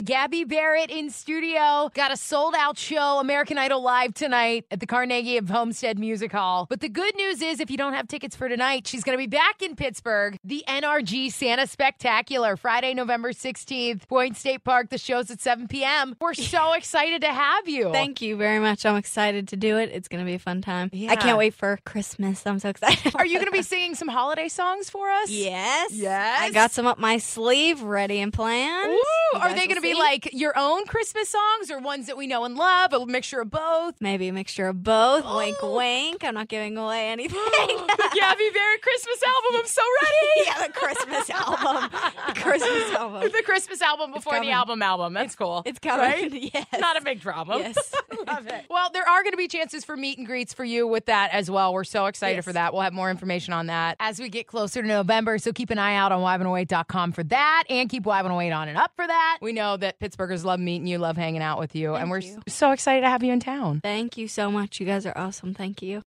Gabby Barrett in studio. Got a sold-out show, American Idol Live tonight at the Carnegie of Homestead Music Hall. But the good news is, if you don't have tickets for tonight, she's going to be back in Pittsburgh. The NRG Santa Spectacular, Friday, November 16th, Boyne State Park. The show's at 7 p.m. We're so excited to have you. Thank you very much. I'm excited to do it. It's going to be a fun time. Yeah. I can't wait for Christmas. I'm so excited. Are you going to be singing some holiday songs for us? Yes. Yes. I got some up my sleeve, ready and planned. Ooh, are they going to be like your own Christmas songs or ones that we know and love, a mixture of both? Maybe a mixture of both. Wink, wink. I'm not giving away anything. The Gabby Barrett Christmas album. I'm so ready. Yeah, the Christmas album. The Christmas album. The Christmas album before the album. That's cool. It's coming. Right? Yes. Not a big drama. Yes. Love it. Well, there are going to be chances for meet and greets for you with that as well. We're so excited for that. We'll have more information on that as we get closer to November. So keep an eye out on live108.com for that, and keep Live108 on and up for that. We know that Pittsburghers love meeting you, love hanging out with you, and we're so excited to have you in town. Thank you so much. You guys are awesome. Thank you.